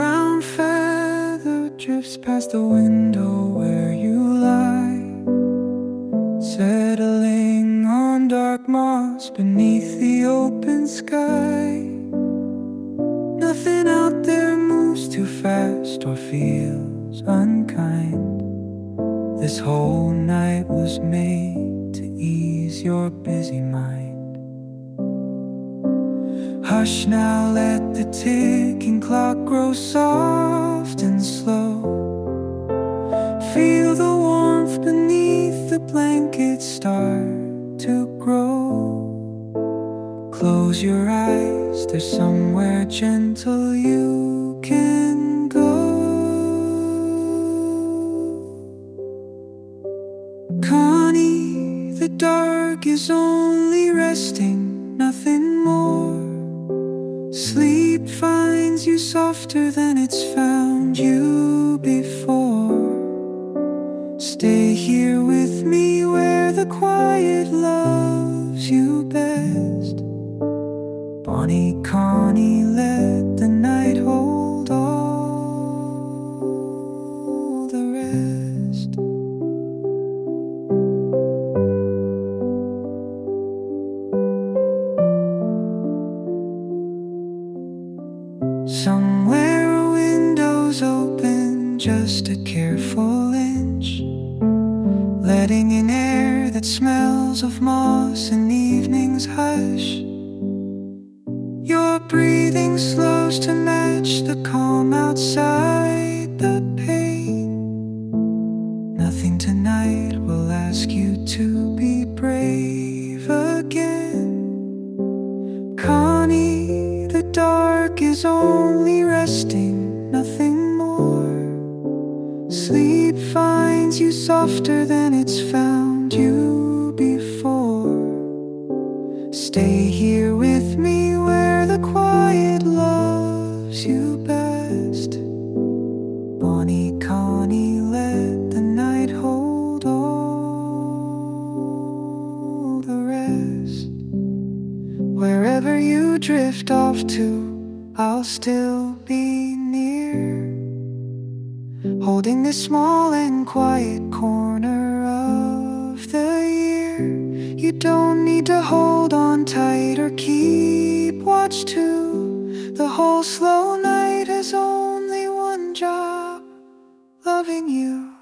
brown feather drifts past the window where you lie, settling on dark moss beneath the open sky. Nothing out there moves too fast or feels unkind. This whole night was made to ease your busy mind. Hush now, let the ticking clock grow soft and slow. Feel the warmth beneath the blankets start to grow. Close your eyes, there's somewhere gentle you can go. Connie, the dark is only resting, nothing more. Sleep finds you softer than it's found you before. Stay here with me where the quiet loves you best. Bonnie Connie, let the night hold all the rest. Somewhere a window's open, just a careful inch, letting in air that smells of moss and evening's hush. Your breathing slows to match the calm outside the pain. Nothing tonight will ask you to be brave again. Connie, the dark is only resting, nothing more. Sleep finds you softer than it's found you before. Stay here with me where the quiet loves you best. Bonnie Connie, let the night hold all the rest. Wherever you drift off to, I'll still be near, holding this small and quiet corner of the year. You don't need to hold on tight or keep watch too. The whole slow night has only one job: loving you.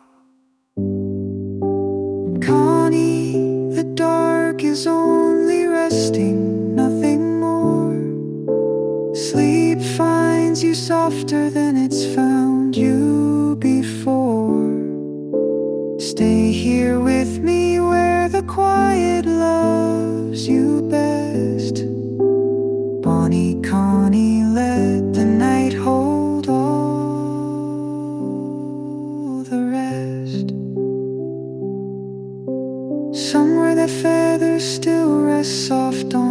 Connie, the dark is only resting, nothing more. Sleep finds you softer than it's found you before. Stay here with me where the quiet loves you best. Bonnie Connie, let the night hold all the rest. Somewhere that feather still rests soft on